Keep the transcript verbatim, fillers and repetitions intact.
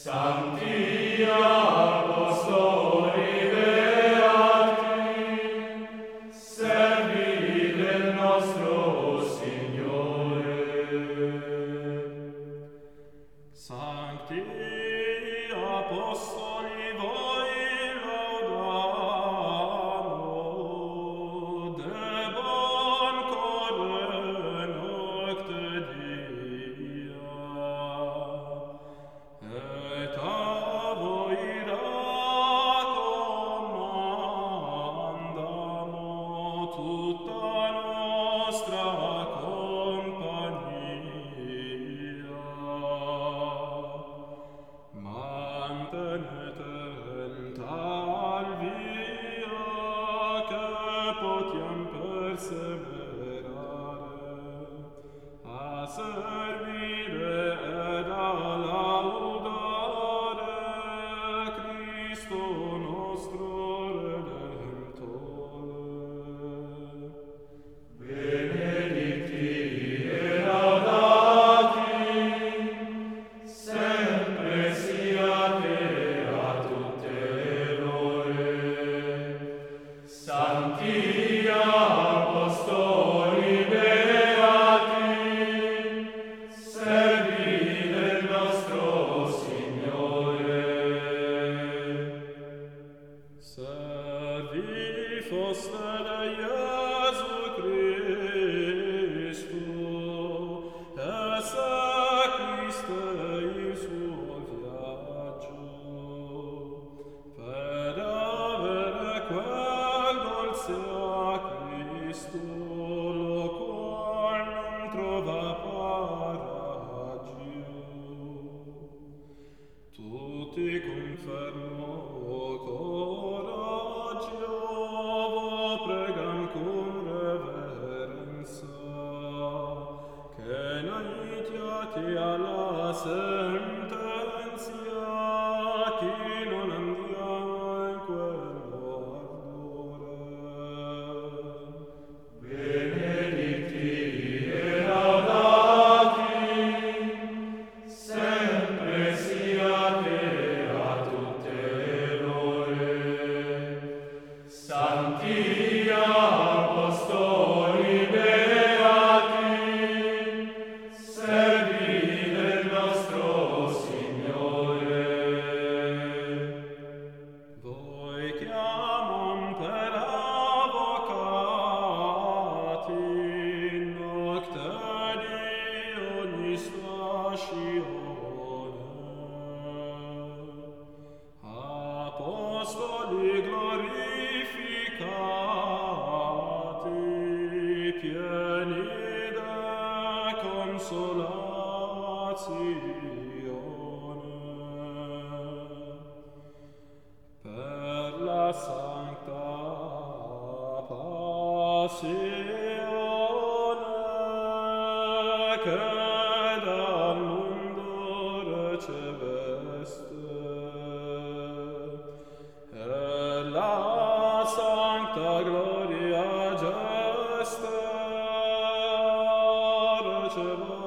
Sancti Apostoli Beati, servi del nostro Signore. Sancti Apostoli voi laudamo, de bon core nocte dia, et a voi raccomandamo tutta nostra compagnia. Mantenete in tal via che potiam perseverare, a servire ed a laudare Cristo nostro Redentore. Benedicti e laudati, sempre siate a tutte le ore. Sancti Apostoli Beati, servi del nostro Signore. Servi foste de Iesu Christu, esse Christe il suo viaggio, per avere quel dolce a Cristo, lo qual non trova paragio. Tutti confermo coraggio, vo pregam cum reverenza, che naitiate alla sentenzia, chi non andiamo in quello ardore. Benedicti e laudati, sempre siate a tutte le ore. Sancti Apostoli Beati, servi del nostro Signore. Voi chiamam per avvocati nocte di ogni stagione, apostoli glorificati, pieni de consolazione, per la sancta passione che dal mondo riceveste, e la sancta gloria geste riceveste.